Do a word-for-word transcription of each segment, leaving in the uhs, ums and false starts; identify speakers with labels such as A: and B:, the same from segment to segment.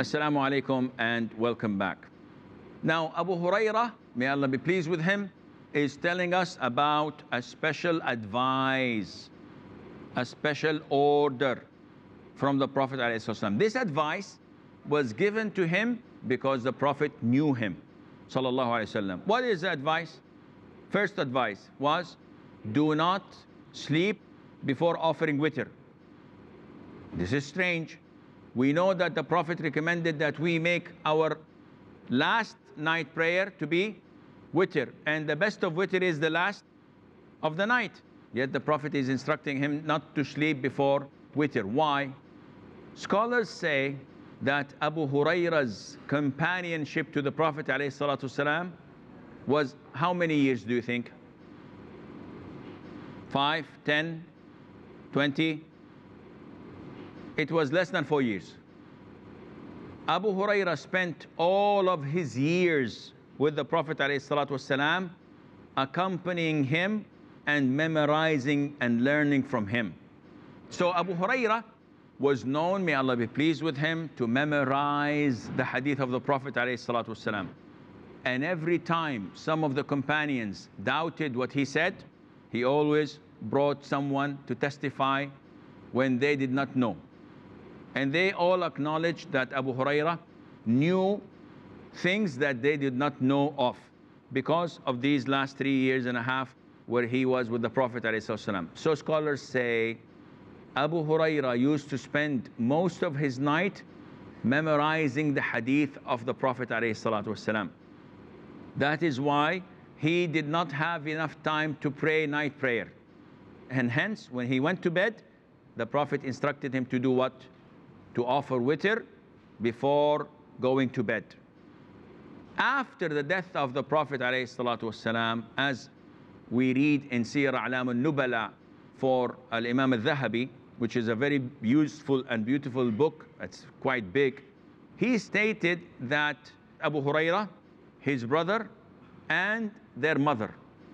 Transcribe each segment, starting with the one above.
A: Assalamu alaikum and welcome back. Now Abu Hurairah, may Allah be pleased with him, is telling us about a special advice, a special order from the Prophet ﷺ. This advice was given to him because the Prophet knew him, sallallahu alaihi wasallam. What is the advice? First advice was, do not sleep before offering witr. This is strange. We know that the Prophet recommended that we make our last night prayer to be witr, and the best of witr is the last of the night. Yet the Prophet is instructing him not to sleep before witr. Why? Scholars say that Abu Hurairah's companionship to the Prophet ﷺ was how many years do you think? Five, ten, twenty? It was less than four years. Abu Hurairah spent all of his years with the Prophet ﷺ, accompanying him and memorizing and learning from him. So Abu Hurairah was known, may Allah be pleased with him, to memorize the hadith of the Prophet ﷺ. And every time some of the companions doubted what he said, he always brought someone to testify when they did not know. And they all acknowledged that Abu Hurairah knew things that they did not know of because of these last three years and a half where he was with the Prophet ﷺ. So scholars say Abu Hurairah used to spend most of his night memorizing the hadith of the Prophet ﷺ. That is why he did not have enough time to pray night prayer. And hence, when he went to bed, the Prophet instructed him to do what? To offer witr before going to bed. After the death of the Prophet ﷺ, as we read in Siyar A'lam al-Nubala for Al-Imam al-Dhahabi, which is a very useful and beautiful book, it's quite big, he stated that Abu Hurairah, his brother, and their mother,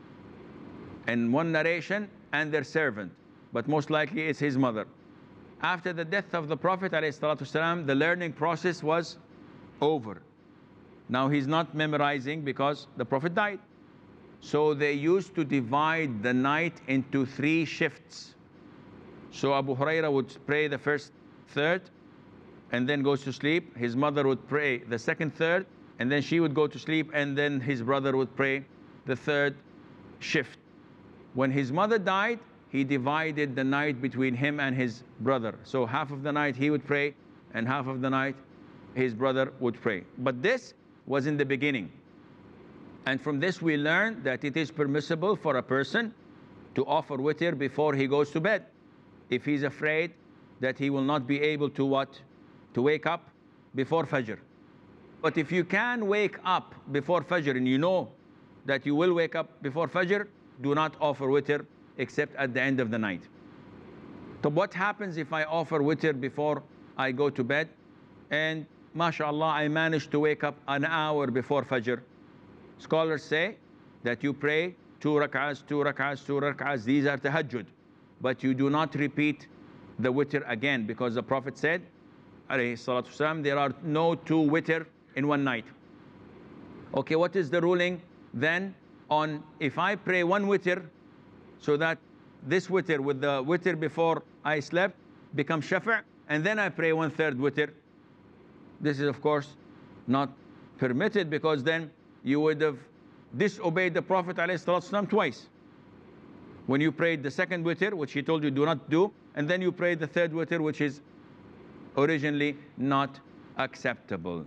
A: and one narration, and their servant, but most likely it's his mother. After the death of the Prophet ﷺ, the learning process was over. Now he's not memorizing because the Prophet died. So they used to divide the night into three shifts. So Abu Hurairah would pray the first third and then goes to sleep. His mother would pray the second third and then she would go to sleep, and then his brother would pray the third shift. When his mother died, he divided the night between him and his brother. So half of the night he would pray and half of the night his brother would pray. But this was in the beginning. And from this we learn that it is permissible for a person to offer witr before he goes to bed, if he's afraid that he will not be able to what? To wake up before Fajr. But if you can wake up before Fajr and you know that you will wake up before Fajr, do not offer witr except at the end of the night. So what happens if I offer witr before I go to bed and mashallah I manage to wake up an hour before Fajr? Scholars say that you pray two rak'ahs, two rak'ahs, two rak'ahs, these are tahajjud, but you do not repeat the witr again, because the Prophet said alayhi salatu wasalam, there are no two witr in one night. Okay, what is the ruling then on if I pray one witr, so that this witr with the witr before I slept becomes shafa', and then I pray one third witr? This is of course not permitted, because then you would have disobeyed the Prophet ﷺ twice. When you prayed the second witr, which he told you do not do, and then you prayed the third witr, which is originally not acceptable.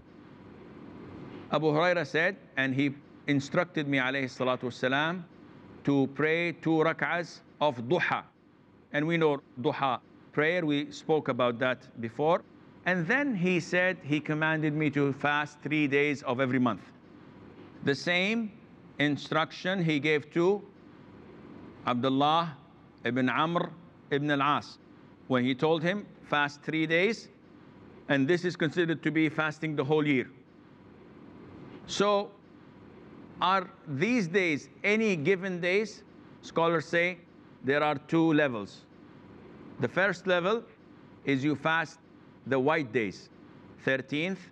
A: Abu Hurairah said, and he instructed me alayhi salatu wasalam, to pray two rak'ahs of duha. And we know duha prayer, we spoke about that before. And then he said he commanded me to fast three days of every month. The same instruction he gave to Abdullah ibn Amr ibn al-As, when he told him fast three days, and this is considered to be fasting the whole year. So are these days any given days? Scholars say there are two levels. The first level is you fast the white days, thirteenth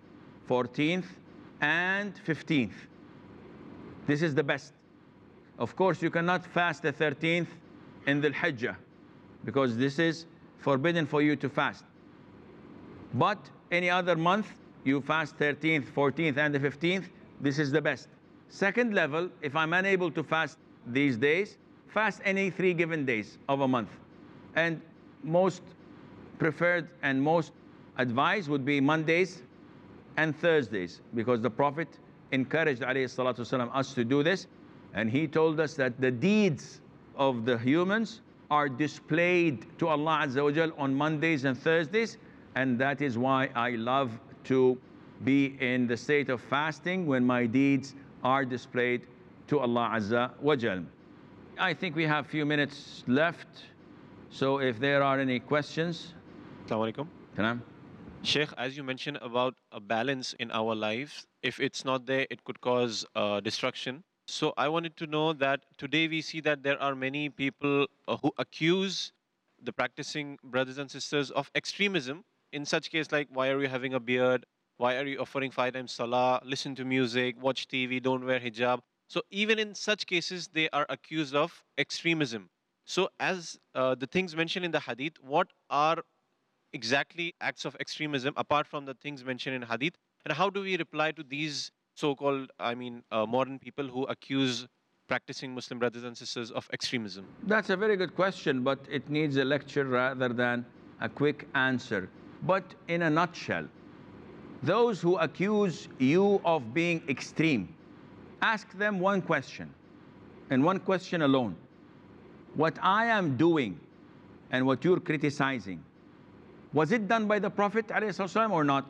A: fourteenth, and fifteenth. This is the best. Of course, you cannot fast the thirteenth in the Hijjah, because this is forbidden for you to fast. But any other month, you fast thirteenth, fourteenth, and the fifteenth. This is the best. Second level, if I'm unable to fast these days, fast any three given days of a month. And most preferred and most advised would be Mondays and Thursdays, because the Prophet encouraged alayhi salatu wasalam, us to do this. And he told us that the deeds of the humans are displayed to Allah Azza wa Jal on Mondays and Thursdays. And that is why I love to be in the state of fasting when my deeds are displayed to Allah Azza wa Jal. I think we have a few minutes left. So if there are any questions.
B: Assalamu alaikum.
A: Salam.
B: Sheikh, as you mentioned about a balance in our lives, if it's not there, it could cause uh, destruction. So I wanted to know that today we see that there are many people uh, who accuse the practicing brothers and sisters of extremism. In such case, like, why are you having a beard? Why are you offering five times salah, listen to music, watch T V, don't wear hijab? So even in such cases, they are accused of extremism. So as uh, the things mentioned in the hadith, what are exactly acts of extremism apart from the things mentioned in hadith? And how do we reply to these so-called, I mean, uh, modern people who accuse practicing Muslim brothers and sisters of extremism?
A: That's a very good question, but it needs a lecture rather than a quick answer. But in a nutshell, those who accuse you of being extreme, ask them one question, and one question alone. What I am doing and what you're criticizing, was it done by the Prophet ﷺ or not?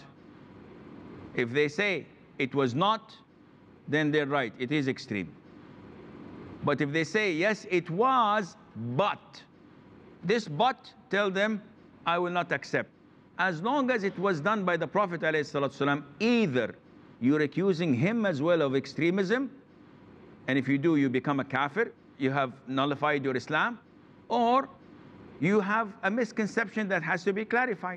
A: If they say it was not, then they're right, it is extreme. But if they say, yes, it was, but, this but, tell them, I will not accept. As long as it was done by the Prophet ﷺ, either you're accusing him as well of extremism, and if you do, you become a kafir, you have nullified your Islam, or you have a misconception that has to be clarified.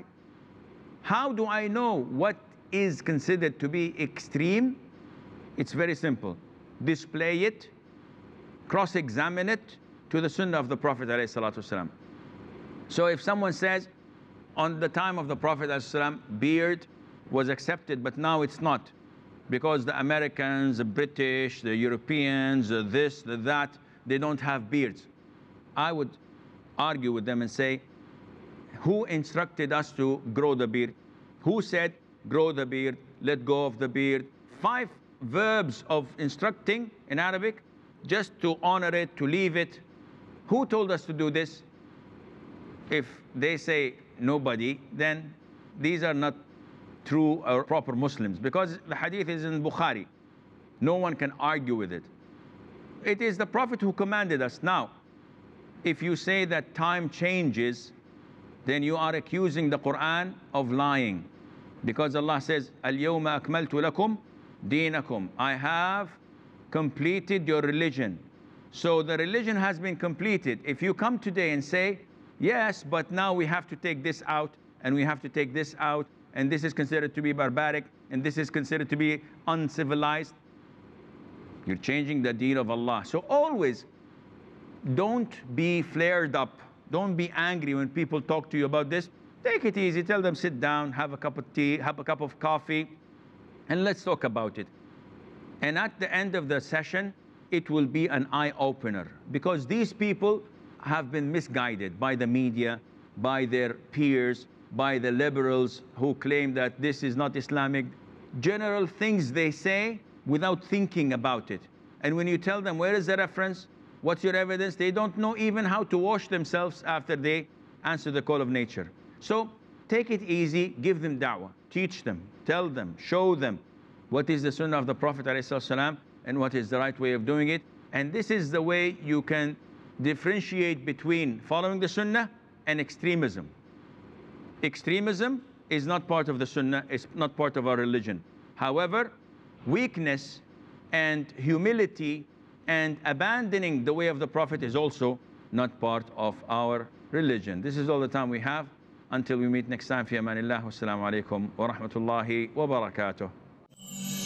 A: How do I know what is considered to be extreme? It's very simple. Display it, cross-examine it to the sunnah of the Prophet ﷺ. So if someone says, on the time of the Prophet ﷺ, beard was accepted, but now it's not, because the Americans, the British, the Europeans, the this, the that, they don't have beards. I would argue with them and say, who instructed us to grow the beard? Who said, grow the beard, let go of the beard? Five verbs of instructing in Arabic, just to honor it, to leave it. Who told us to do this? If they say nobody, then these are not true or proper Muslims, because the hadith is in Bukhari. No one can argue with it. It is the Prophet who commanded us. Now, if you say that time changes, then you are accusing the Quran of lying, because Allah says, Al-yawma akmaltu lakum deenakum. I have completed your religion. So the religion has been completed. If you come today and say, yes, but now we have to take this out, and we have to take this out, and this is considered to be barbaric, and this is considered to be uncivilized, you're changing the deen of Allah. So always, don't be flared up. Don't be angry when people talk to you about this. Take it easy. Tell them, sit down, have a cup of tea, have a cup of coffee, and let's talk about it. And at the end of the session, it will be an eye-opener, because these people have been misguided by the media, by their peers, by the liberals who claim that this is not Islamic. General things they say without thinking about it. And when you tell them, where is the reference? What's your evidence? They don't know even how to wash themselves after they answer the call of nature. So take it easy, give them da'wah, teach them, tell them, show them what is the sunnah of the Prophet ﷺ and what is the right way of doing it. And this is the way you can differentiate between following the sunnah and extremism. Extremism is not part of the sunnah, it's not part of our religion. However, weakness and humility and abandoning the way of the Prophet is also not part of our religion. This is all the time we have. Until we meet next time, fi amanillah. Wassalamu alaikum wa rahmatullahi wa barakatuh.
B: Wabarakatuh.